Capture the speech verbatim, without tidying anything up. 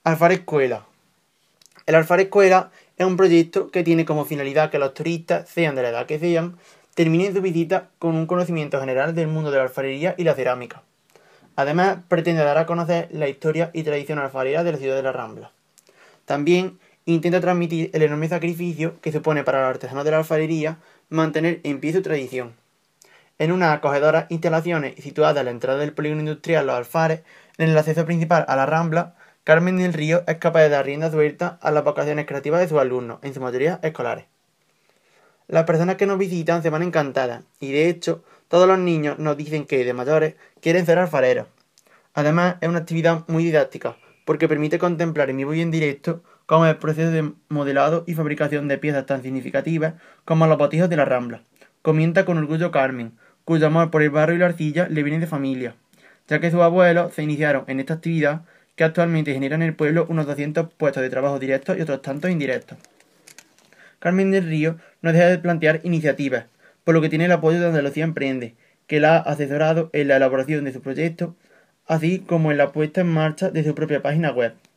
Alfar Escuela. El Alfar Escuela es un proyecto que tiene como finalidad que los turistas, sean de la edad que sean, terminen su visita con un conocimiento general del mundo de la alfarería y la cerámica. Además, pretende dar a conocer la historia y tradición alfarera de la ciudad de La Rambla. También intenta transmitir el enorme sacrificio que supone para los artesanos de la alfarería mantener en pie su tradición. En unas acogedoras instalaciones situadas a la entrada del polígono industrial Los Alfares, en el acceso principal a La Rambla, Carmen del Río es capaz de dar rienda suelta a las vocaciones creativas de sus alumnos, en su mayoría escolares. Las personas que nos visitan se van encantadas y, de hecho, todos los niños nos dicen que, de mayores, quieren ser alfareros. Además, es una actividad muy didáctica, porque permite contemplar en vivo y en directo cómo es el proceso de modelado y fabricación de piezas tan significativas como los botijos de La Rambla. Comenta con orgullo Carmen, cuyo amor por el barro y la arcilla le viene de familia, ya que sus abuelos se iniciaron en esta actividad que actualmente genera en el pueblo unos doscientos puestos de trabajo directos y otros tantos indirectos. Carmen del Río no deja de plantear iniciativas, por lo que tiene el apoyo de Andalucía Emprende, que la ha asesorado en la elaboración de su proyecto, así como en la puesta en marcha de su propia página web.